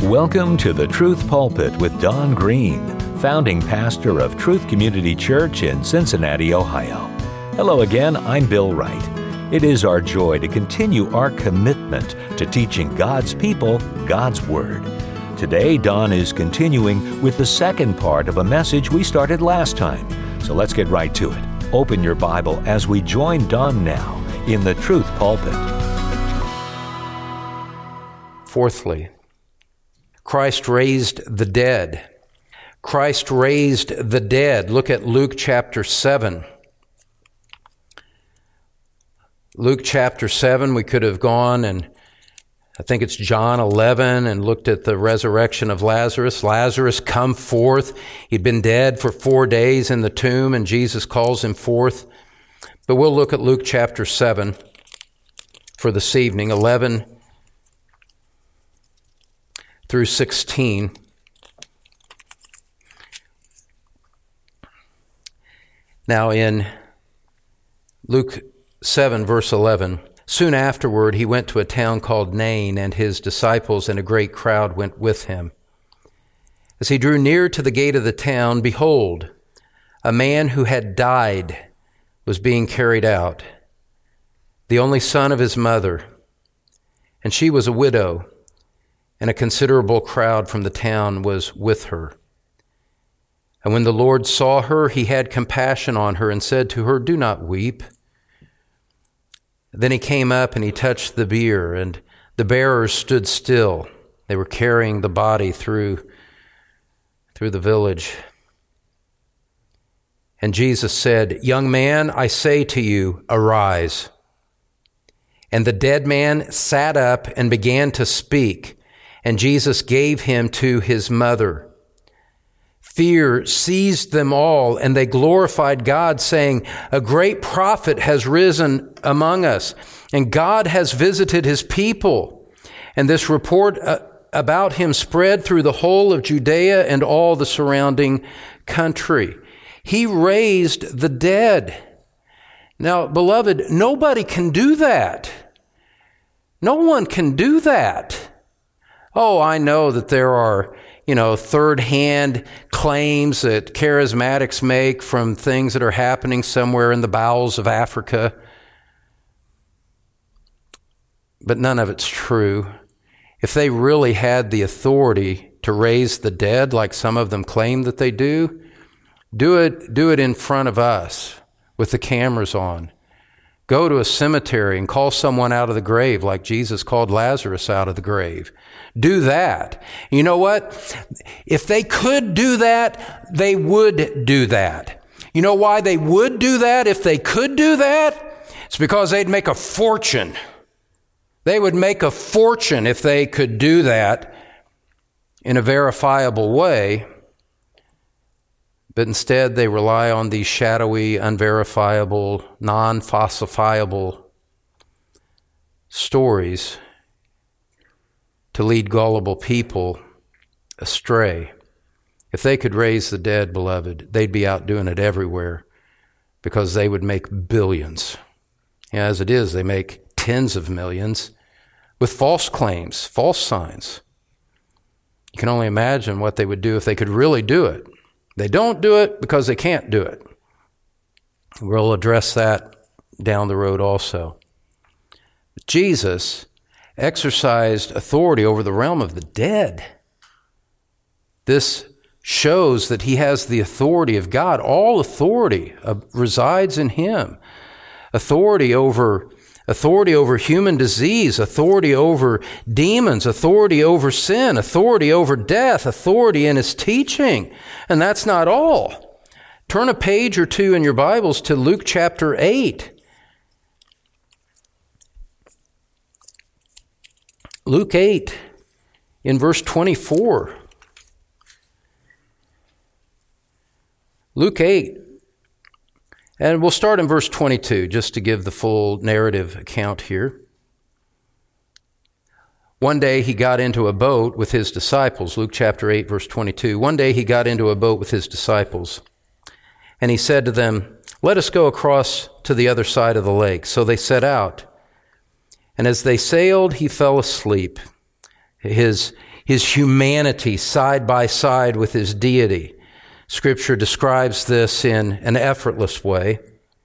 Welcome to the Truth Pulpit with Don Green, founding pastor of Truth Community Church in Cincinnati, Ohio. Hello again, I'm Bill Wright. It is our joy to continue our commitment to teaching God's people God's Word. Today, Don is continuing with the second part of a message we started last time. So let's get right to it. Open your Bible as we join Don now in the Truth Pulpit. Fourthly, Christ raised the dead. Christ raised the dead. Look at Luke chapter 7. Luke chapter 7, we could have gone and I think it's John 11 and looked at the resurrection of Lazarus. Lazarus, come forth. He'd been dead for 4 days in the tomb and Jesus calls him forth. But we'll look at Luke chapter 7 for this evening, 11 through 16. Now in Luke 7 verse 11, soon afterward, he went to a town called Nain, and his disciples and a great crowd went with him. As he drew near to the gate of the town, behold, a man who had died was being carried out, the only son of his mother, and she was a widow, and a considerable crowd from the town was with her. And when the Lord saw her, he had compassion on her and said to her, "Do not weep." Then he came up and he touched the bier, and the bearers stood still. They were carrying the body through the village. And Jesus said, "Young man, I say to you, arise." And the dead man sat up and began to speak, and Jesus gave him to his mother. Fear seized them all, and they glorified God, saying, "A great prophet has risen among us, and God has visited his people." And this report about him spread through the whole of Judea and all the surrounding country. He raised the dead. Now, beloved, nobody can do that. No one can do that. Oh, I know that there are third-hand claims that charismatics make from things that are happening somewhere in the bowels of Africa. But none of it's true. If they really had the authority to raise the dead, like some of them claim that they do it in front of us with the cameras on. Go to a cemetery and call someone out of the grave like Jesus called Lazarus out of the grave. Do that. You know what? If they could do that, they would do that. You know why they would do that if they could do that? It's because they'd make a fortune. They would make a fortune if they could do that in a verifiable way. But instead, they rely on these shadowy, unverifiable, non-falsifiable stories to lead gullible people astray. If they could raise the dead, beloved, they'd be out doing it everywhere because they would make billions. As it is, they make tens of millions with false claims, false signs. You can only imagine what they would do if they could really do it. They don't do it because they can't do it. We'll address that down the road also. Jesus exercised authority over the realm of the dead. This shows that he has the authority of God. All authority resides in him. Authority over human disease, authority over demons, authority over sin, authority over death, authority in his teaching. And that's not all. Turn a page or two in your Bibles to Luke chapter 8. Luke 8 in verse 24. Luke 8. And we'll start in verse 22, just to give the full narrative account here. One day he got into a boat with his disciples. Luke chapter 8, verse 22. One day he got into a boat with his disciples, and he said to them, "Let us go across to the other side of the lake." So they set out. And as they sailed, he fell asleep. his humanity side by side with his deity. Scripture describes this in an effortless way.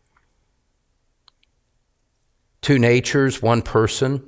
Two natures, one person.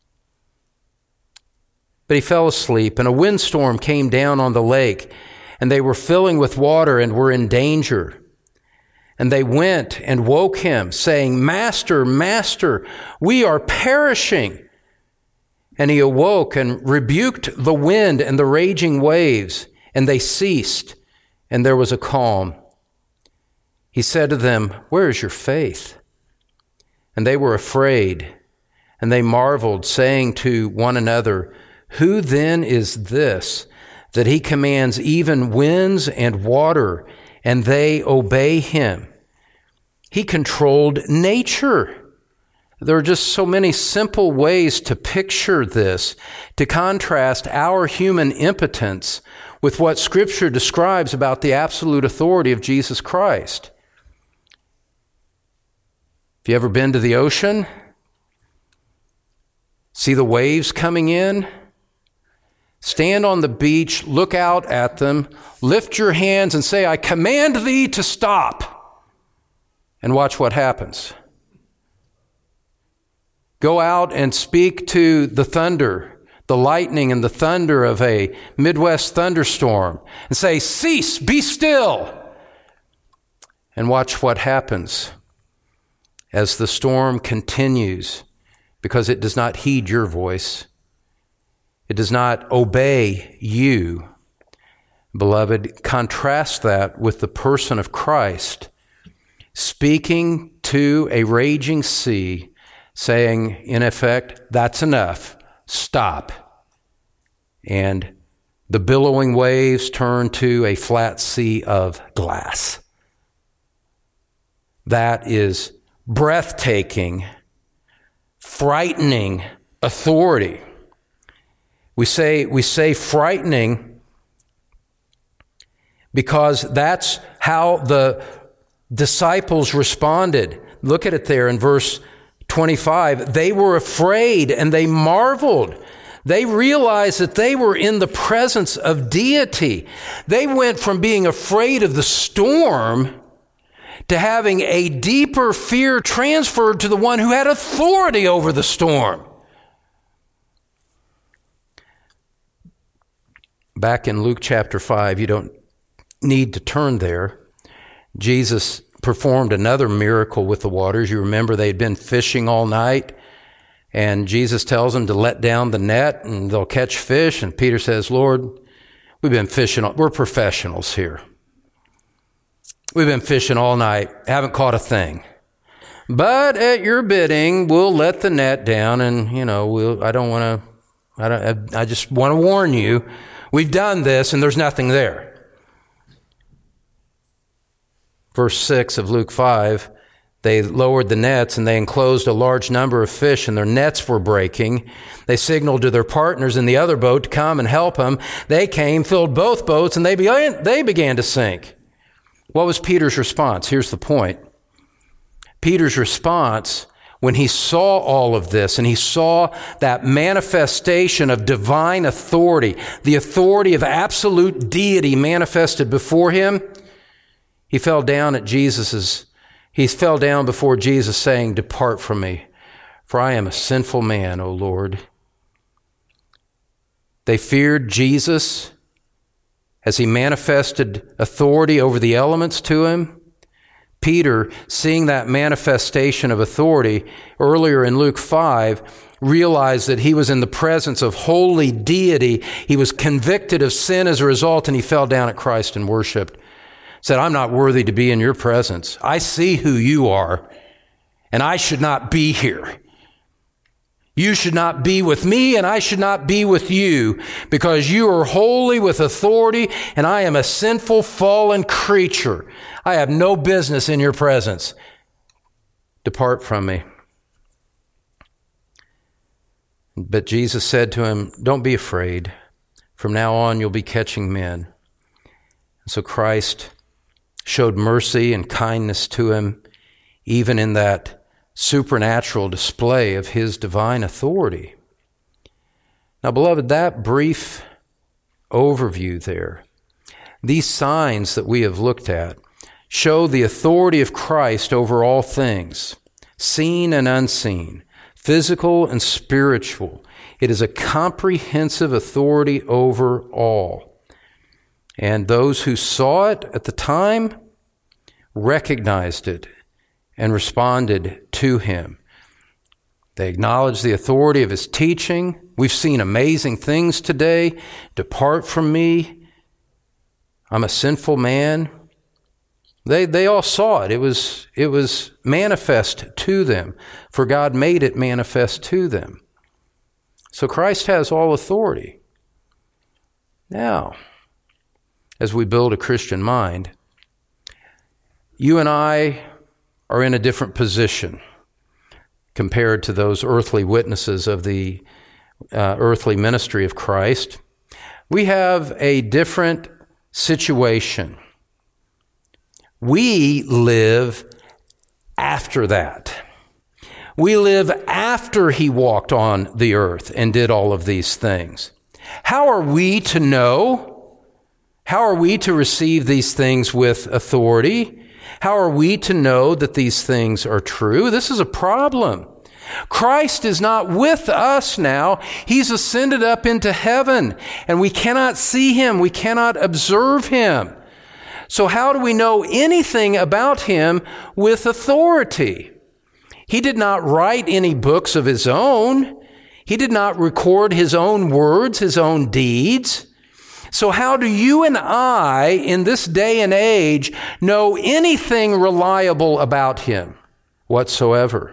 But he fell asleep, and a windstorm came down on the lake, and they were filling with water and were in danger. And they went and woke him, saying, Master, Master, we are perishing. And he awoke and rebuked the wind and the raging waves, and they ceased, and there was a calm. He said to them, Where is your faith? And they were afraid, and they marveled, saying to one another, Who then is this, that he commands even winds and water, and they obey him? He controlled nature. There are just so many simple ways to picture this, to contrast our human impotence with what Scripture describes about the absolute authority of Jesus Christ. Have you ever been to the ocean? See the waves coming in? Stand on the beach, look out at them, lift your hands and say, I command thee to stop. And watch what happens. Go out and speak to the thunder, the lightning and the thunder of a Midwest thunderstorm, and say, Cease, be still. And watch what happens as the storm continues, because it does not heed your voice. It does not obey you. Beloved, contrast that with the person of Christ, speaking to a raging sea, saying, in effect, that's enough, stop. And the billowing waves turn to a flat sea of glass. That is breathtaking, frightening authority. We say frightening because that's how the disciples responded. Look at it there in verse 25. They were afraid and they marveled. They realized that they were in the presence of deity. They went from being afraid of the storm to having a deeper fear transferred to the one who had authority over the storm. Back in Luke chapter 5, you don't need to turn there. Jesus performed another miracle with the waters. You remember they had been fishing all night, and Jesus tells them to let down the net and they'll catch fish. And Peter says, Lord, we've been fishing. We're professionals here. We've been fishing all night, haven't caught a thing. But at your bidding, we'll let the net down, and I just want to warn you, we've done this and there's nothing there. Verse 6 of Luke 5, they lowered the nets and they enclosed a large number of fish, and their nets were breaking. They signaled to their partners in the other boat to come and help them. They came, filled both boats, and they began to sink. What was Peter's response? Here's the point. Peter's response, when he saw all of this and he saw that manifestation of divine authority, the authority of absolute deity manifested before him, he fell down before Jesus saying, Depart from me, for I am a sinful man, O Lord. They feared Jesus as he manifested authority over the elements to him. Peter, seeing that manifestation of authority earlier in Luke 5, realized that he was in the presence of holy deity. He was convicted of sin as a result, and he fell down at Christ and worshiped. Said, I'm not worthy to be in your presence. I see who you are, and I should not be here. You should not be with me, and I should not be with you, because you are holy with authority, and I am a sinful, fallen creature. I have no business in your presence. Depart from me. But Jesus said to him, Don't be afraid. From now on, you'll be catching men. So Christ showed mercy and kindness to him, even in that supernatural display of his divine authority. Now, beloved, that brief overview there, these signs that we have looked at, show the authority of Christ over all things, seen and unseen, physical and spiritual. It is a comprehensive authority over all. And those who saw it at the time recognized it and responded to him. They acknowledged the authority of his teaching. We've seen amazing things today. Depart from me. I'm a sinful man. They all saw it. It was manifest to them, for God made it manifest to them. So Christ has all authority. Now, as we build a Christian mind, you and I are in a different position compared to those earthly witnesses of the earthly ministry of Christ. We have a different situation. We live after that. We live after he walked on the earth and did all of these things. How are we to know? How are we to receive these things with authority? How are we to know that these things are true? This is a problem. Christ is not with us now. He's ascended up into heaven, and we cannot see him. We cannot observe him. So how do we know anything about him with authority? He did not write any books of his own. He did not record his own words, his own deeds. So how do you and I, in this day and age, know anything reliable about him whatsoever?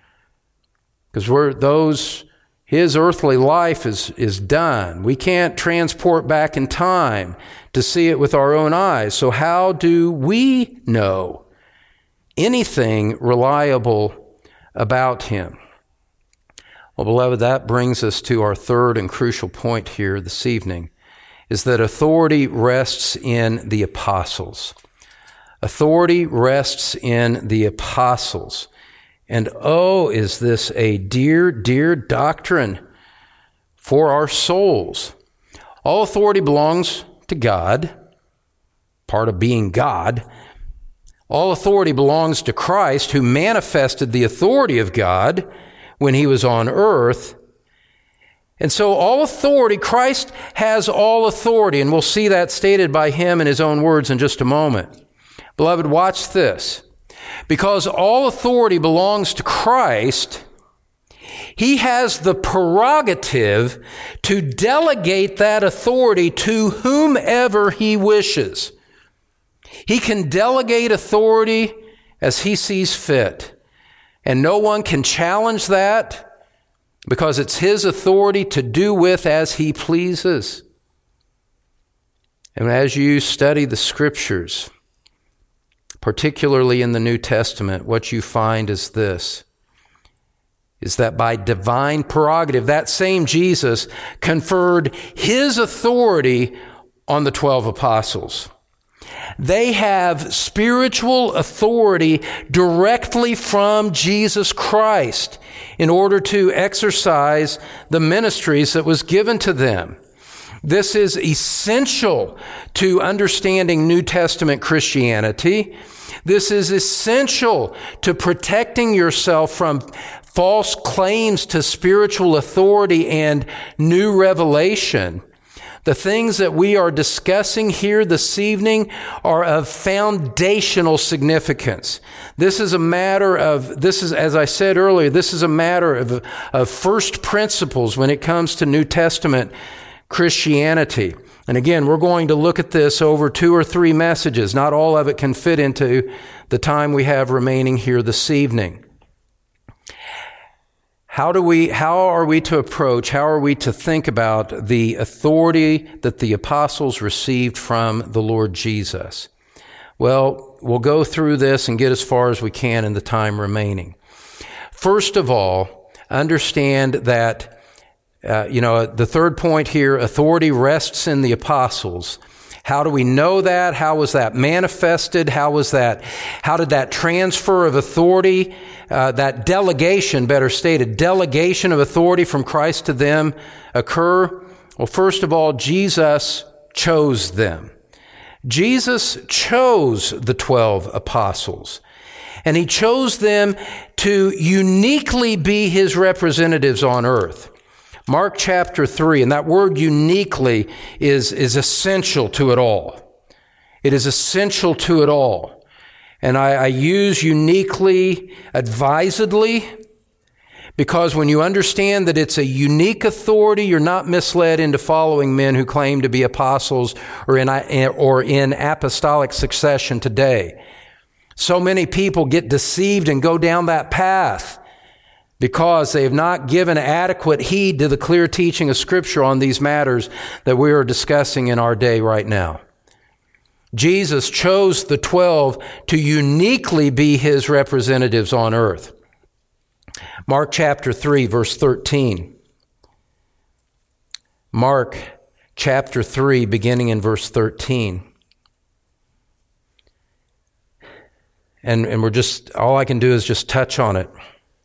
Because his earthly life is done. We can't transport back in time to see it with our own eyes. So how do we know anything reliable about him? Well, beloved, that brings us to our third and crucial point here this evening, is that authority rests in the apostles. Authority rests in the apostles. And oh, is this a dear, dear doctrine for our souls. All authority belongs to God, part of being God. All authority belongs to Christ, who manifested the authority of God when he was on earth. And so all authority, Christ has all authority, and we'll see that stated by him in his own words in just a moment. Beloved, watch this. Because all authority belongs to Christ, he has the prerogative to delegate that authority to whomever he wishes. He can delegate authority as he sees fit, and no one can challenge that because it's his authority to do with as he pleases. And as you study the Scriptures, particularly in the New Testament, what you find is this, is that by divine prerogative, that same Jesus conferred his authority on the 12 apostles. They have spiritual authority directly from Jesus Christ in order to exercise the ministries that was given to them. This is essential to understanding New Testament Christianity. This is essential to protecting yourself from false claims to spiritual authority and new revelation. The things that we are discussing here this evening are of foundational significance. This is, as I said earlier, this is a matter of first principles when it comes to New Testament Christianity. And again, we're going to look at this over 2 or 3 messages. Not all of it can fit into the time we have remaining here this evening. How are we to approach, how are we to think about the authority that the apostles received from the Lord Jesus? Well, we'll go through this and get as far as we can in the time remaining. First of all, understand that, the third point here, authority rests in the apostles. How do we know that? How was that manifested? How did that transfer of authority, that delegation, better stated, delegation of authority from Christ to them occur? Well, first of all, Jesus chose them. Jesus chose the 12 apostles, and he chose them to uniquely be his representatives on earth. Mark chapter 3, and that word uniquely is essential to it all. It is essential to it all. And I use uniquely advisedly, because when you understand that it's a unique authority, you're not misled into following men who claim to be apostles or in apostolic succession today. So many people get deceived and go down that path because they have not given adequate heed to the clear teaching of Scripture on these matters that we are discussing in our day right now. Jesus chose the 12 to uniquely be his representatives on earth. Mark chapter 3, verse 13. Mark chapter 3, beginning in verse 13. And all I can do is just touch on it.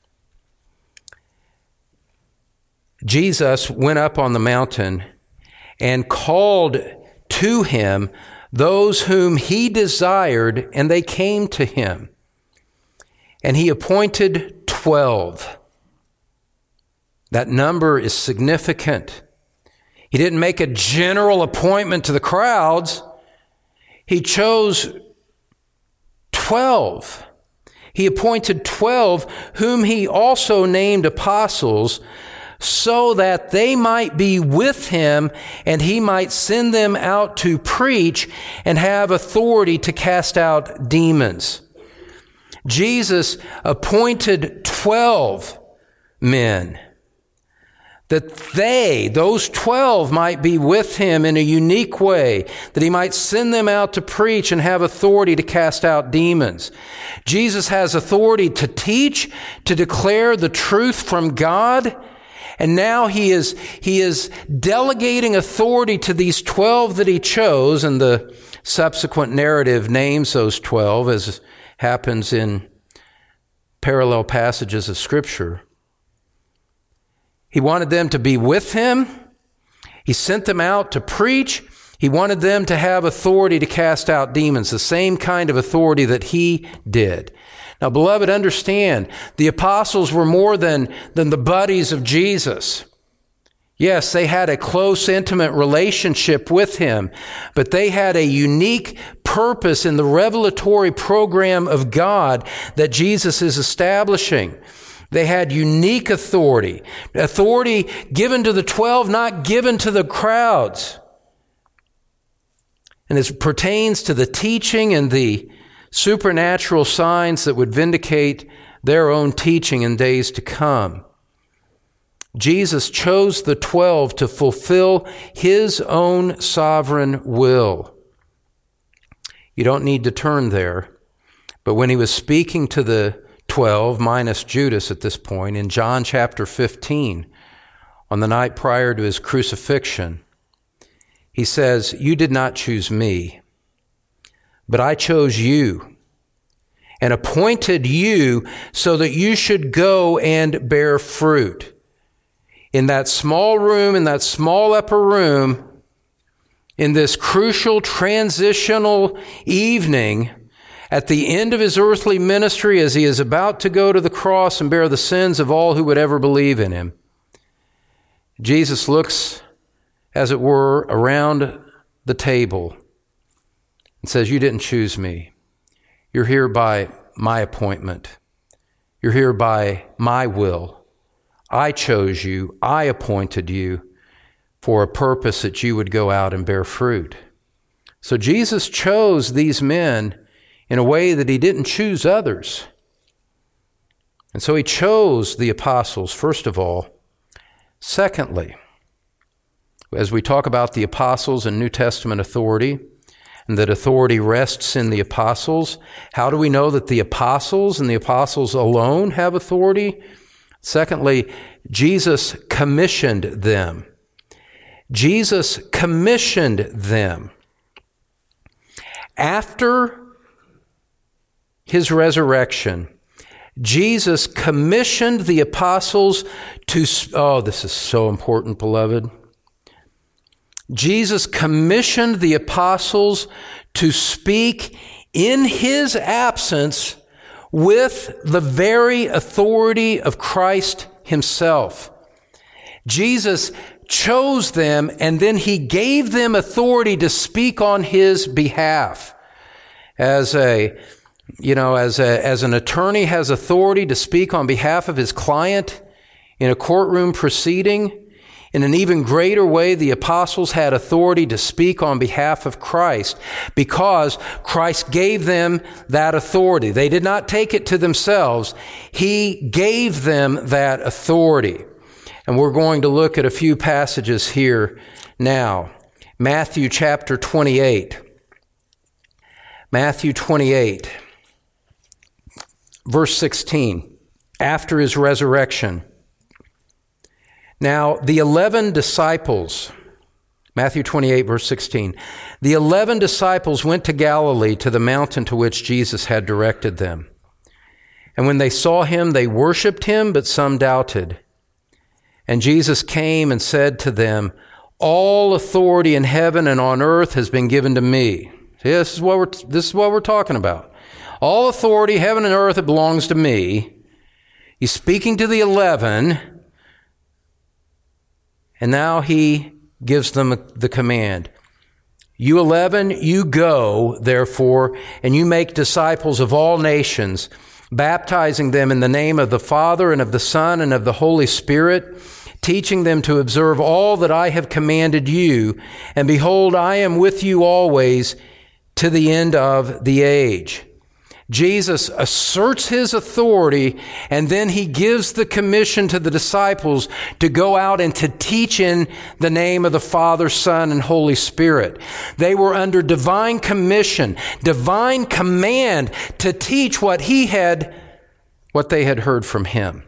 Jesus went up on the mountain and called to him those whom he desired, and they came to him. And he appointed 12. That number is significant. He didn't make a general appointment to the crowds. He chose 12. He appointed 12, whom he also named apostles, so that they might be with him and he might send them out to preach and have authority to cast out demons. Jesus appointed 12 men that those 12 might be with him in a unique way, that he might send them out to preach and have authority to cast out demons. Jesus has authority to teach, to declare the truth from God. And now he is delegating authority to these 12 that he chose, and the subsequent narrative names those 12, as happens in parallel passages of Scripture. He wanted them to be with him. He sent them out to preach. He wanted them to have authority to cast out demons, the same kind of authority that he did. Now, beloved, understand, the apostles were more than the buddies of Jesus. Yes, they had a close, intimate relationship with him, but they had a unique purpose in the revelatory program of God that Jesus is establishing. They had unique authority given to the 12, not given to the crowds. And it pertains to the teaching and the supernatural signs that would vindicate their own teaching in days to come. Jesus chose the 12 to fulfill his own sovereign will. You don't need to turn there, but when he was speaking to the 12, minus Judas at this point, in John chapter 15, on the night prior to his crucifixion, he says, "You did not choose me, but I chose you and appointed you so that you should go and bear fruit." In that small room, in that small upper room, in this crucial transitional evening, at the end of his earthly ministry, as he is about to go to the cross and bear the sins of all who would ever believe in him, Jesus looks, as it were, around the table and says, "You didn't choose me. You're here by my appointment. You're here by my will. I chose you. I appointed you for a purpose that you would go out and bear fruit." So Jesus chose these men in a way that he didn't choose others. And so he chose the apostles, first of all. Secondly, as we talk about the apostles and New Testament authority, and that authority rests in the apostles, how do we know that the apostles and the apostles alone have authority? Secondly, Jesus commissioned them. Jesus commissioned them. After his resurrection, Jesus commissioned the apostles to, this is so important, beloved. Jesus commissioned the apostles to speak in his absence with the very authority of Christ himself. Jesus chose them, and then he gave them authority to speak on his behalf. As an attorney has authority to speak on behalf of his client in a courtroom proceeding, in an even greater way, the apostles had authority to speak on behalf of Christ because Christ gave them that authority. They did not take it to themselves. He gave them that authority. And we're going to look at a few passages here now. Matthew chapter 28. Matthew 28, verse 16, after his resurrection. Now, the 11 disciples, Matthew 28, verse 16, the 11 disciples went to Galilee to the mountain to which Jesus had directed them. And when they saw him, they worshiped him, but some doubted. And Jesus came and said to them, "All authority in heaven and on earth has been given to me." See, this is what we're talking about. All authority, heaven and earth, it belongs to me. He's speaking to the 11, and now he gives them the command. You 11, you go, therefore, and you make disciples of all nations, baptizing them in the name of the Father and of the Son and of the Holy Spirit, teaching them to observe all that I have commanded you. And behold, I am with you always to the end of the age. Jesus asserts his authority, and then he gives the commission to the disciples to go out and to teach in the name of the Father, Son, and Holy Spirit. They were under divine commission, divine command to teach what they had heard from him.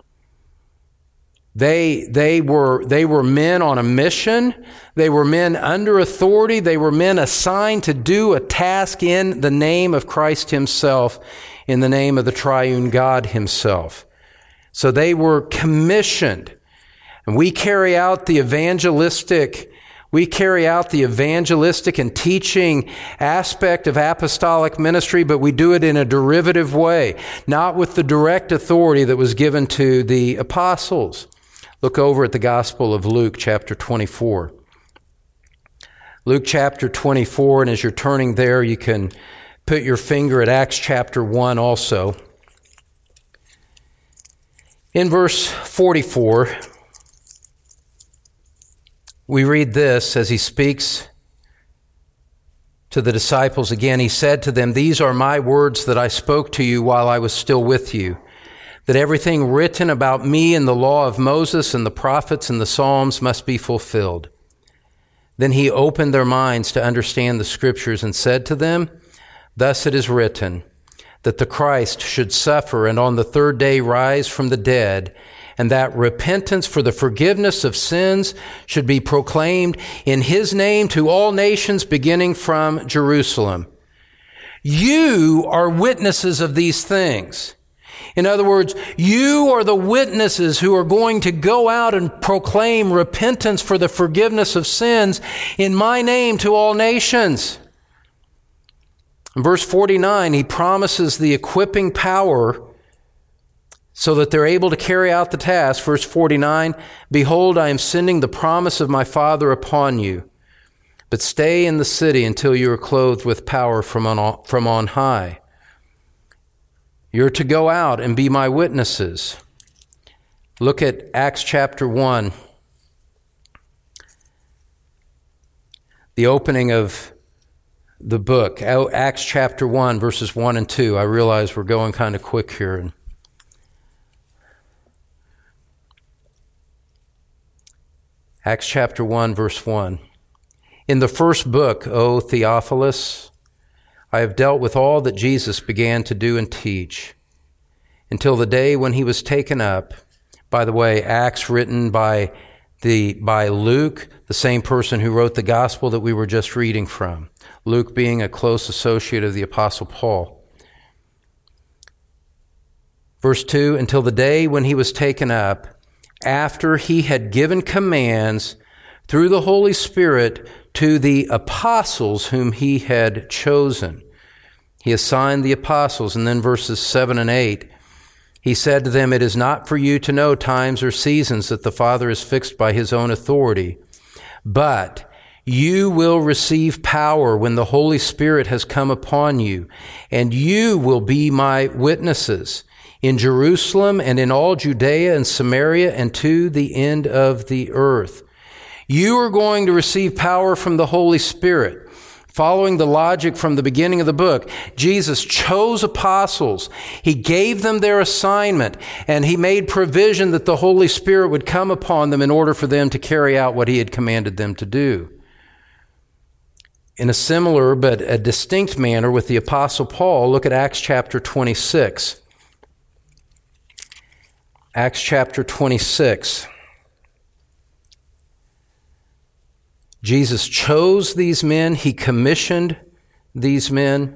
They were men on a mission. They were men under authority. They were men assigned to do a task in the name of Christ himself, in the name of the triune God himself. So they were commissioned. And we carry out the evangelistic and teaching aspect of apostolic ministry, but we do it in a derivative way, not with the direct authority that was given to the apostles. Look over at the Gospel of Luke, chapter 24. Luke chapter 24, and as you're turning there, you can put your finger at Acts chapter 1 also. In verse 44, we read this as he speaks to the disciples again. He said to them, "These are my words that I spoke to you while I was still with you, that everything written about me in the law of Moses and the prophets and the Psalms must be fulfilled." Then he opened their minds to understand the scriptures and said to them, "Thus it is written, that the Christ should suffer and on the third day rise from the dead, and that repentance for the forgiveness of sins should be proclaimed in his name to all nations, beginning from Jerusalem. You are witnesses of these things." In other words, you are the witnesses who are going to go out and proclaim repentance for the forgiveness of sins in my name to all nations. In verse 49, he promises the equipping power so that they're able to carry out the task. Verse 49, "Behold, I am sending the promise of my Father upon you, but stay in the city until you are clothed with power from on high." You're to go out and be my witnesses. Look at Acts chapter 1. The opening of the book, Acts chapter 1, verses 1 and 2. I realize we're going kind of quick here. Acts chapter 1, verse 1. "In the first book, O Theophilus, I have dealt with all that Jesus began to do and teach until the day when he was taken up." By the way, Acts written by by Luke, the same person who wrote the gospel that we were just reading from. Luke being a close associate of the Apostle Paul. Verse 2, until the day when he was taken up, after he had given commands through the Holy Spirit to the apostles whom he had chosen. He assigned the apostles, and then verses 7 and 8, he said to them, it is not for you to know times or seasons that the Father has fixed by his own authority, but you will receive power when the Holy Spirit has come upon you, and you will be my witnesses in Jerusalem and in all Judea and Samaria and to the end of the earth. You are going to receive power from the Holy Spirit. Following the logic from the beginning of the book, Jesus chose apostles. He gave them their assignment, and he made provision that the Holy Spirit would come upon them in order for them to carry out what he had commanded them to do. In a similar but a distinct manner with the Apostle Paul, look at Acts chapter 26. Acts chapter 26. Jesus chose these men. He commissioned these men.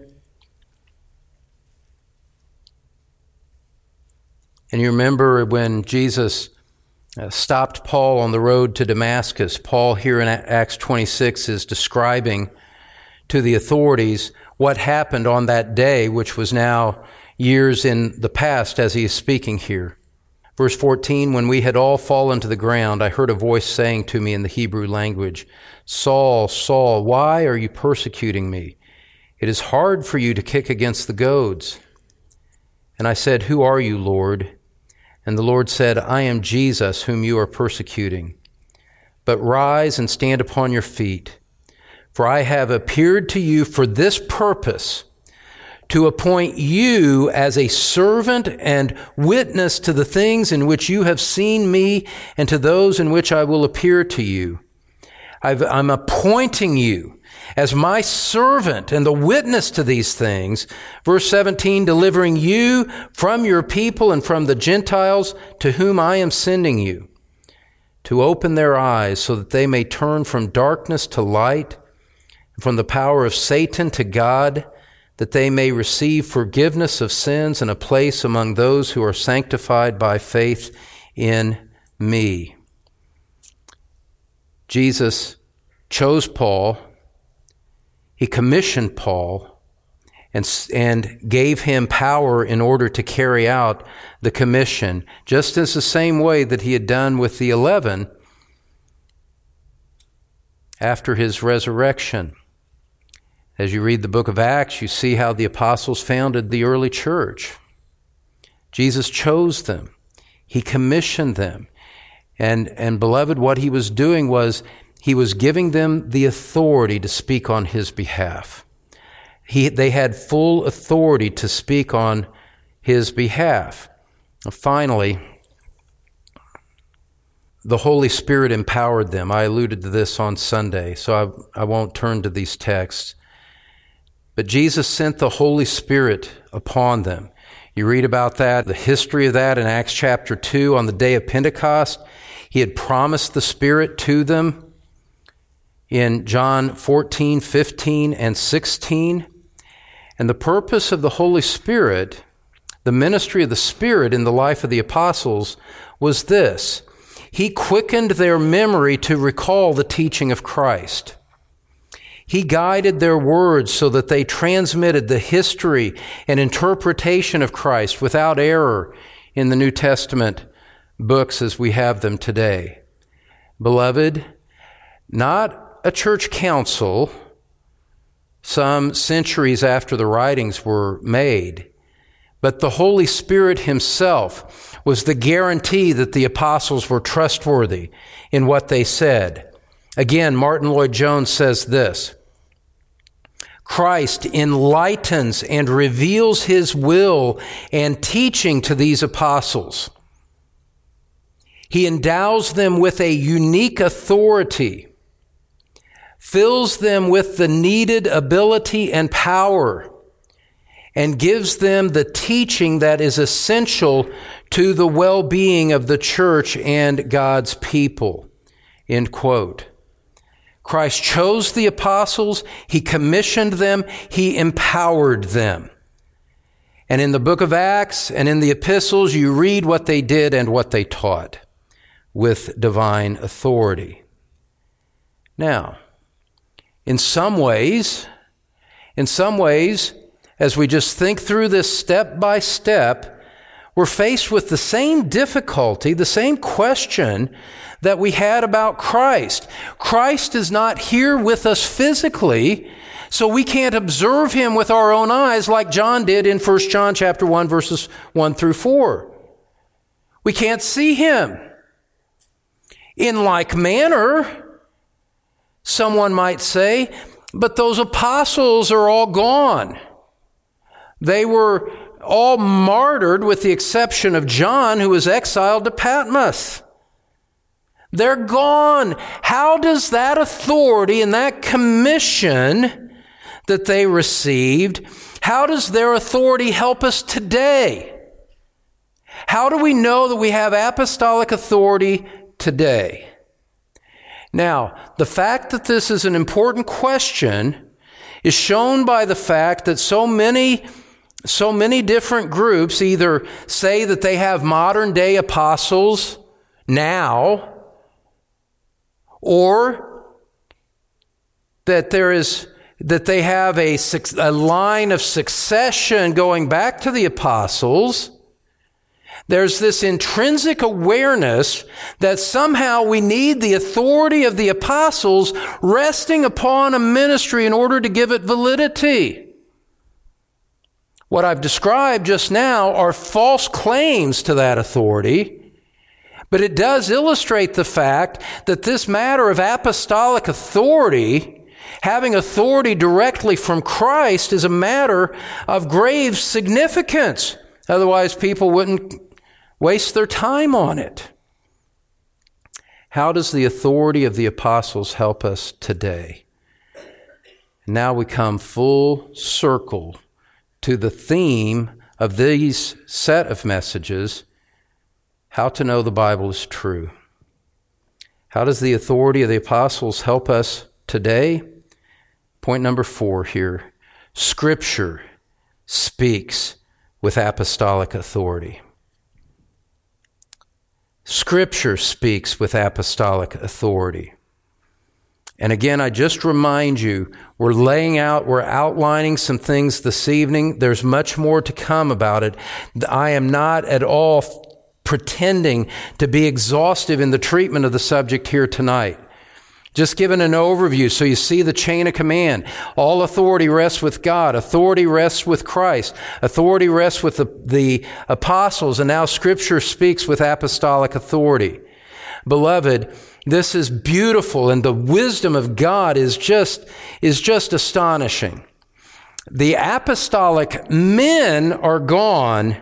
And you remember when Jesus stopped Paul on the road to Damascus, Paul here in Acts 26 is describing to the authorities what happened on that day, which was now years in the past as he is speaking here. Verse 14, when we had all fallen to the ground, I heard a voice saying to me in the Hebrew language, Saul, Saul, why are you persecuting me? It is hard for you to kick against the goads. And I said, who are you, Lord? And the Lord said, I am Jesus, whom you are persecuting. But rise and stand upon your feet, for I have appeared to you for this purpose, to appoint you as a servant and witness to the things in which you have seen me and to those in which I will appear to you. I'm appointing you as my servant and the witness to these things. Verse 17, delivering you from your people and from the Gentiles to whom I am sending you, to open their eyes so that they may turn from darkness to light, from the power of Satan to God, that they may receive forgiveness of sins and a place among those who are sanctified by faith in me. Jesus chose Paul. He commissioned Paul and gave him power in order to carry out the commission, just as the same way that he had done with the 11 after his resurrection. As you read the book of Acts, you see how the apostles founded the early church. Jesus chose them. He commissioned them. And beloved, what he was doing was he was giving them the authority to speak on his behalf. They had full authority to speak on his behalf. Finally, the Holy Spirit empowered them. I alluded to this on Sunday, so I won't turn to these texts. But Jesus sent the Holy Spirit upon them. You read about that, the history of that in Acts chapter 2 on the day of Pentecost. He had promised the Spirit to them in John 14, 15, and 16. And the purpose of the Holy Spirit, the ministry of the Spirit in the life of the apostles, was this. He quickened their memory to recall the teaching of Christ. He guided their words so that they transmitted the history and interpretation of Christ without error in the New Testament books as we have them today. Beloved, not a church council some centuries after the writings were made, but the Holy Spirit himself was the guarantee that the apostles were trustworthy in what they said. Again, Martin Lloyd-Jones says this, Christ enlightens and reveals his will and teaching to these apostles. He endows them with a unique authority, fills them with the needed ability and power, and gives them the teaching that is essential to the well-being of the church and God's people. End quote. Christ chose the apostles, He commissioned them, He empowered them. And in the book of Acts and in the epistles, you read what they did and what they taught with divine authority. Now, in some ways, as we just think through this step by step, we're faced with the same difficulty, the same question that we had about Christ. Christ is not here with us physically, so we can't observe Him with our own eyes like John did in 1 John chapter 1, verses 1 through 4. We can't see Him. In like manner, someone might say, but those apostles are all gone. They were all martyred with the exception of John, who was exiled to Patmos. They're gone. How does that authority and that commission that they received, how does their authority help us today? How do we know that we have apostolic authority today? Now, the fact that this is an important question is shown by the fact that so many different groups either say that they have modern day apostles now, or that they have a line of succession going back to the apostles. There's this intrinsic awareness that somehow we need the authority of the apostles resting upon a ministry in order to give it validity. What I've described just now are false claims to that authority, but it does illustrate the fact that this matter of apostolic authority, having authority directly from Christ, is a matter of grave significance. Otherwise, people wouldn't waste their time on it. How does the authority of the apostles help us today? Now we come full circle to the theme of these set of messages, how to know the Bible is true. How does the authority of the apostles help us today? Point number 4 here. Scripture speaks with apostolic authority. Scripture speaks with apostolic authority. And again, I just remind you, we're outlining some things this evening. There's much more to come about it. I am not at all pretending to be exhaustive in the treatment of the subject here tonight. Just giving an overview so you see the chain of command. All authority rests with God. Authority rests with Christ. Authority rests with the apostles. And now Scripture speaks with apostolic authority. Beloved, this is beautiful, and the wisdom of God is just astonishing. The apostolic men are gone,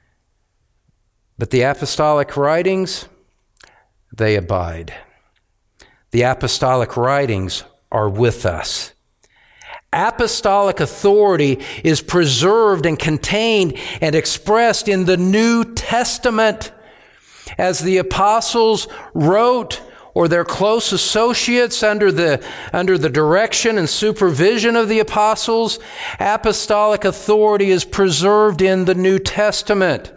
but the apostolic writings, they abide. The apostolic writings are with us. Apostolic authority is preserved and contained and expressed in the New Testament. As the apostles wrote, or their close associates under the direction and supervision of the apostles, apostolic authority is preserved in the New Testament.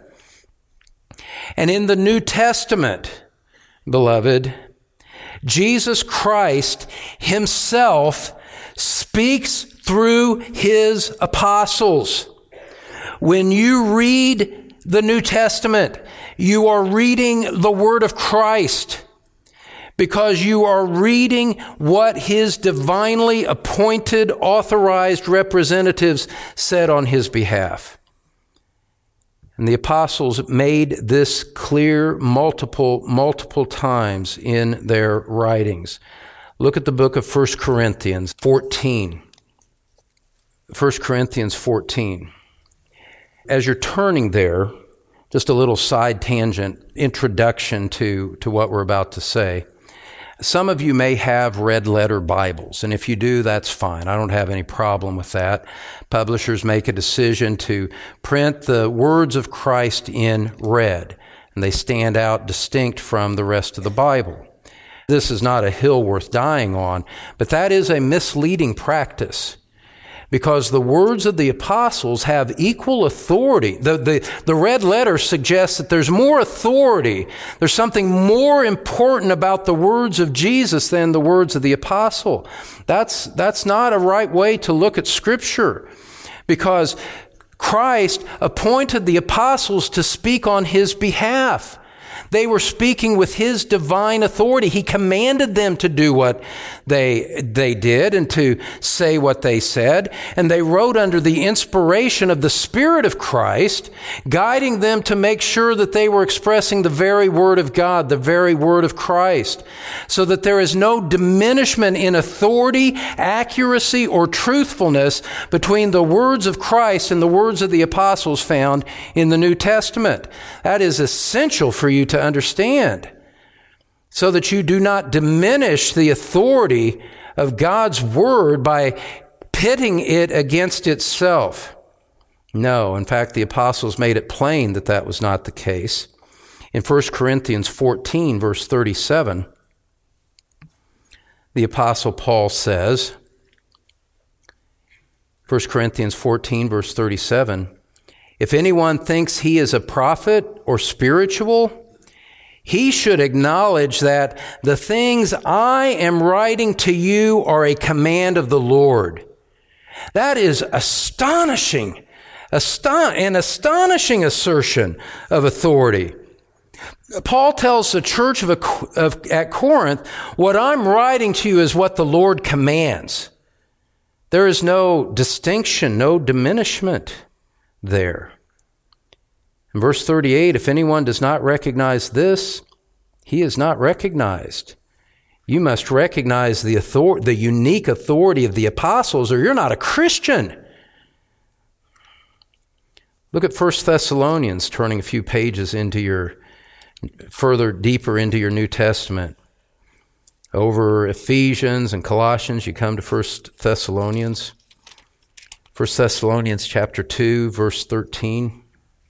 And in the New Testament, beloved, Jesus Christ Himself speaks through His apostles. When you read the New Testament, you are reading the Word of Christ, because you are reading what His divinely appointed, authorized representatives said on His behalf. And the apostles made this clear multiple times in their writings. Look at the book of 1 Corinthians 14. 1 Corinthians 14. As you're turning there, just a little side tangent, introduction to what we're about to say. Some of you may have red letter Bibles, and if you do, that's fine. I don't have any problem with that. Publishers make a decision to print the words of Christ in red, and they stand out distinct from the rest of the Bible. This is not a hill worth dying on, but that is a misleading practice, because the words of the apostles have equal authority. The red letter suggests that there's more authority. There's something more important about the words of Jesus than the words of the apostle. That's not a right way to look at Scripture, because Christ appointed the apostles to speak on his behalf. They were speaking with his divine authority. He commanded them to do what they did and to say what they said. And they wrote under the inspiration of the Spirit of Christ, guiding them to make sure that they were expressing the very Word of God, the very Word of Christ, so that there is no diminishment in authority, accuracy, or truthfulness between the words of Christ and the words of the apostles found in the New Testament. That is essential for you to understand, so that you do not diminish the authority of God's Word by pitting it against itself. No, in fact, the apostles made it plain that that was not the case. In 1 Corinthians 14, verse 37, the apostle Paul says, 1 Corinthians 14, verse 37, "If anyone thinks he is a prophet or spiritual, he should acknowledge that the things I am writing to you are a command of the Lord." That is astonishing, an astonishing assertion of authority. Paul tells the church at Corinth, what I'm writing to you is what the Lord commands. There is no distinction, no diminishment there. In verse 38, if anyone does not recognize this, he is not recognized. You must recognize the unique authority of the apostles, or you're not a Christian. Look at 1 Thessalonians, turning a few pages deeper into your New Testament. Over Ephesians and Colossians, you come to 1 Thessalonians. 1 Thessalonians chapter 2, verse 13.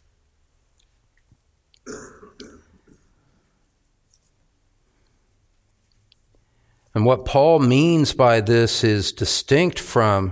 And what Paul means by this is distinct from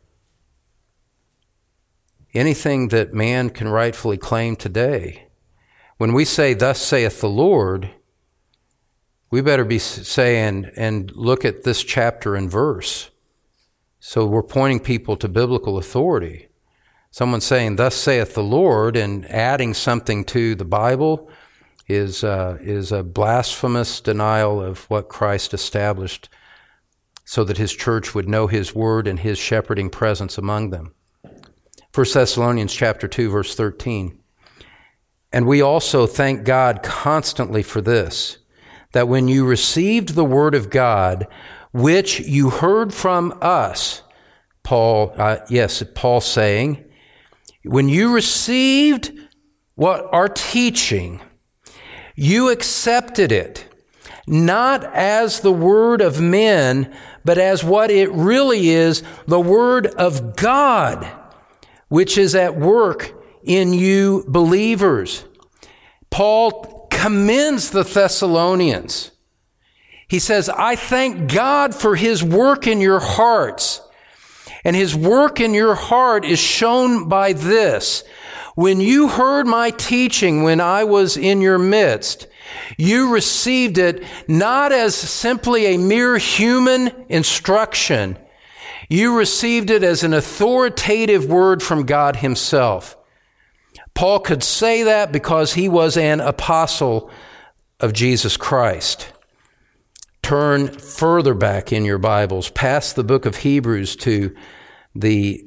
anything that man can rightfully claim today. When we say, "Thus saith the Lord," we better be saying, and look at this chapter and verse. So we're pointing people to biblical authority. Someone saying, "Thus saith the Lord," and adding something to the Bible is a blasphemous denial of what Christ established so that his church would know his word and his shepherding presence among them. 1 Thessalonians chapter 2, verse 13. "And we also thank God constantly for this, that when you received the word of God, which you heard from us," Paul saying, when you received what our teaching, you accepted it, not as the word of men, but as what it really is, the word of God, which is at work in you believers. Paul commends the Thessalonians. He says, "I thank God for his work in your hearts." And his work in your heart is shown by this. When you heard my teaching when I was in your midst, you received it not as simply a mere human instruction. You received it as an authoritative word from God himself. Paul could say that because he was an apostle of Jesus Christ. Turn further back in your Bibles, past the book of Hebrews to the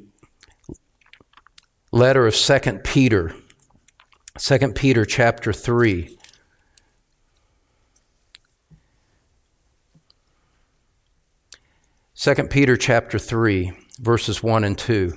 letter of 2 Peter. 2 Peter chapter 3. Second Peter chapter 3, verses 1 and 2.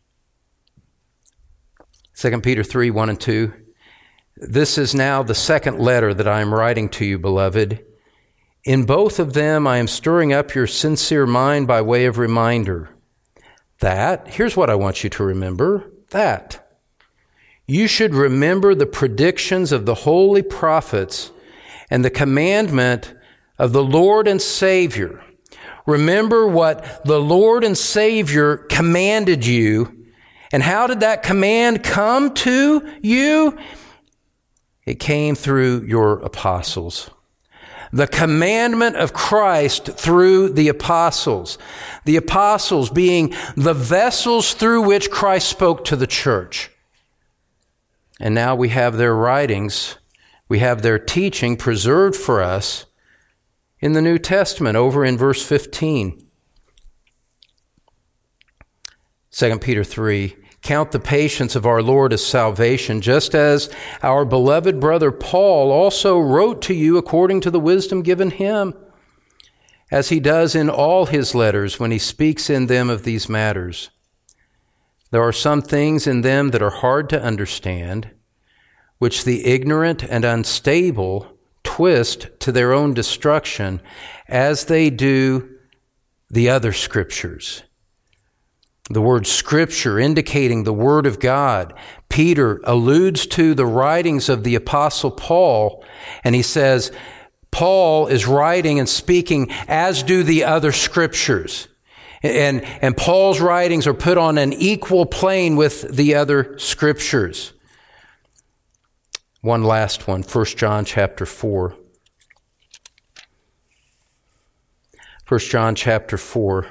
2 Peter 3, 1 and 2. "This is now the second letter that I am writing to you, beloved. In both of them I am stirring up your sincere mind by way of reminder that," here's what I want you to remember, "that you should remember the predictions of the holy prophets and the commandment of the Lord and Savior. Remember what the Lord and Savior commanded you. And how did that command come to you? It came through your apostles. The commandment of Christ through the apostles. The apostles being the vessels through which Christ spoke to the church. And now we have their writings, we have their teaching preserved for us in the New Testament, over in verse 15. 2 Peter 3, count the patience of our Lord as salvation, just as our beloved brother Paul also wrote to you according to the wisdom given him, as he does in all his letters when he speaks in them of these matters. There are some things in them that are hard to understand, which the ignorant and unstable twist to their own destruction, as they do the other scriptures. The word scripture indicating the word of God. Peter alludes to the writings of the apostle Paul, and he says, Paul is writing and speaking as do the other scriptures. And Paul's writings are put on an equal plane with the other scriptures. One last one, 1 John chapter 4. 1 John chapter 4.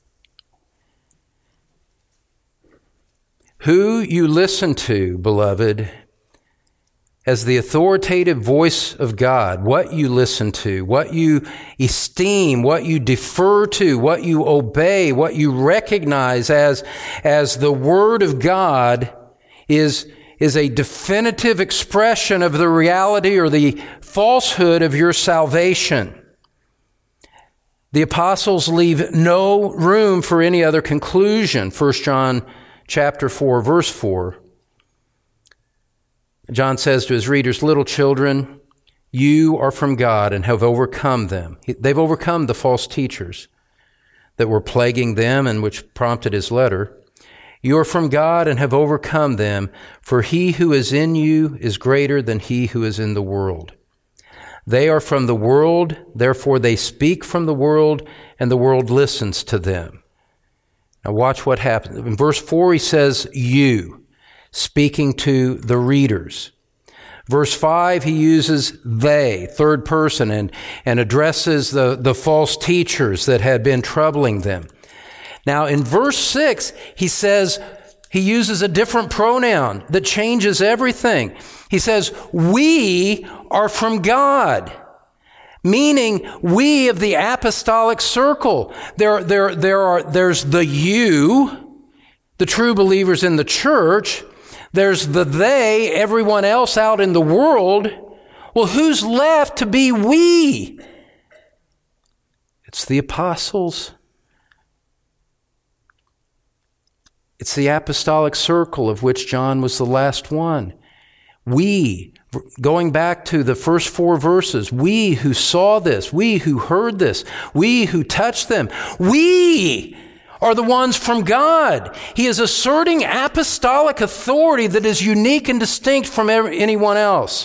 Who you listen to, beloved, as the authoritative voice of God, what you listen to, what you esteem, what you defer to, what you obey, what you recognize as the Word of God is a definitive expression of the reality or the falsehood of your salvation. The apostles leave no room for any other conclusion. 1 John chapter 4, verse 4. John says to his readers, little children, you are from God and have overcome them. They've overcome the false teachers that were plaguing them and which prompted his letter. You are from God and have overcome them, for he who is in you is greater than he who is in the world. They are from the world, therefore they speak from the world, and the world listens to them. Now watch what happens. In verse 4 he says, you, speaking to the readers. Verse 5 he uses they, third person, and addresses the false teachers that had been troubling them. Now in verse 6 he uses a different pronoun that changes everything. He says, we are from God. Meaning, we of the apostolic circle. There's the you, the true believers in the church. There's the they, everyone else out in the world. Well, who's left to be we? It's the apostles. It's the apostolic circle of which John was the last one. We, going back to the first 4 verses, we who saw this, we who heard this, we who touched them, we are the ones from God. He is asserting apostolic authority that is unique and distinct from anyone else.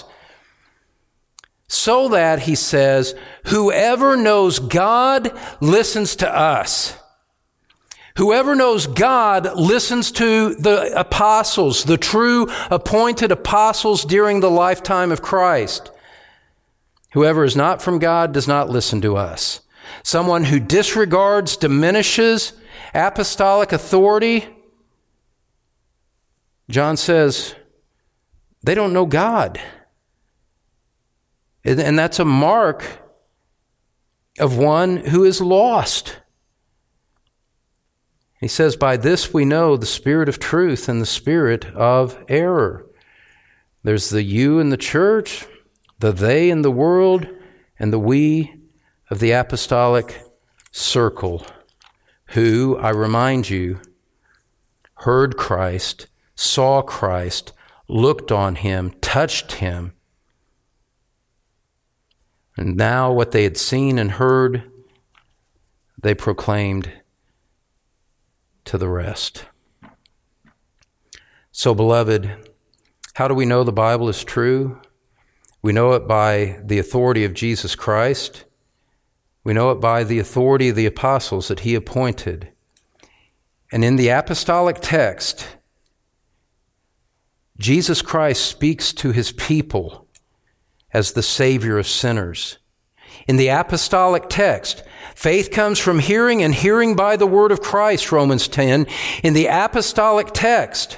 So that, he says, whoever knows God listens to us. Whoever knows God listens to the apostles, the true appointed apostles during the lifetime of Christ. Whoever is not from God does not listen to us. Someone who disregards, diminishes apostolic authority, John says, they don't know God. And that's a mark of one who is lost. He says, by this we know the spirit of truth and the spirit of error. There's the you in the church, the they in the world, and the we of the apostolic circle, who, I remind you, heard Christ, saw Christ, looked on him, touched him. And now what they had seen and heard, they proclaimed to the rest. So, beloved, how do we know the Bible is true? We know it by the authority of Jesus Christ. We know it by the authority of the apostles that he appointed. And in the apostolic text, Jesus Christ speaks to his people as the Savior of sinners. In the apostolic text, faith comes from hearing and hearing by the word of Christ, Romans 10. In the apostolic text,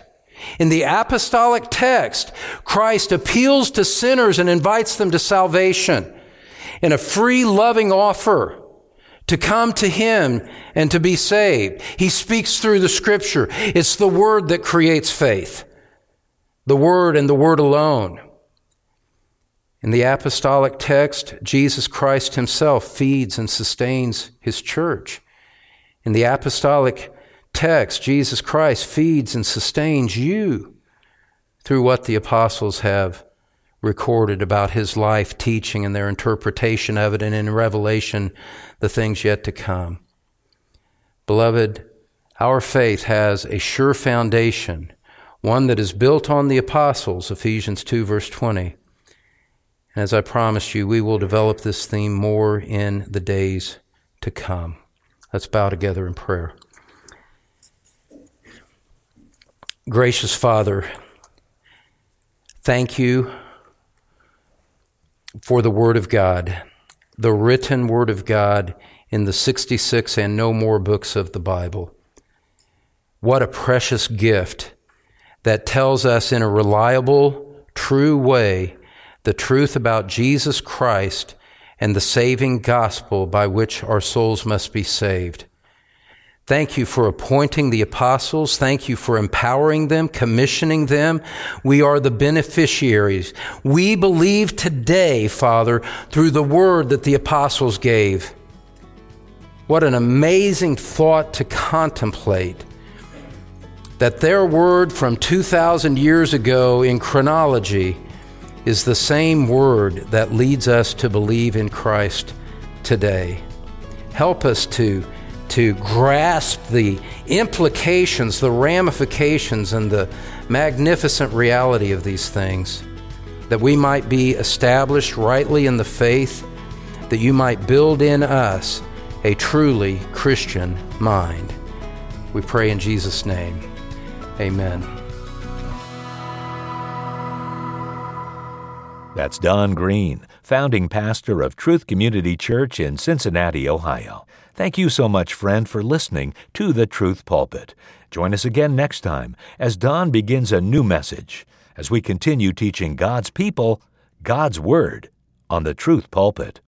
Christ appeals to sinners and invites them to salvation in a free, loving offer to come to him and to be saved. He speaks through the Scripture. It's the Word that creates faith. The Word and the Word alone. In the apostolic text, Jesus Christ himself feeds and sustains his church. In the apostolic text, Jesus Christ feeds and sustains you through what the apostles have recorded about his life, teaching, and their interpretation of it, and in Revelation, the things yet to come. Beloved, our faith has a sure foundation, one that is built on the apostles, Ephesians 2, verse 20. And as I promised you, we will develop this theme more in the days to come. Let's bow together in prayer. Gracious Father, thank you for the Word of God, the written Word of God in the 66 and no more books of the Bible. What a precious gift that tells us in a reliable, true way the truth about Jesus Christ and the saving gospel by which our souls must be saved. Thank you for appointing the apostles. Thank you for empowering them, commissioning them. We are the beneficiaries. We believe today, Father, through the word that the apostles gave. What an amazing thought to contemplate, that their word from 2,000 years ago in chronology is the same word that leads us to believe in Christ today. Help us to grasp the implications, the ramifications, and the magnificent reality of these things, that we might be established rightly in the faith, that you might build in us a truly Christian mind. We pray in Jesus' name. Amen. That's Don Green, founding pastor of Truth Community Church in Cincinnati, Ohio. Thank you so much, friend, for listening to The Truth Pulpit. Join us again next time as Don begins a new message as we continue teaching God's people God's Word on The Truth Pulpit.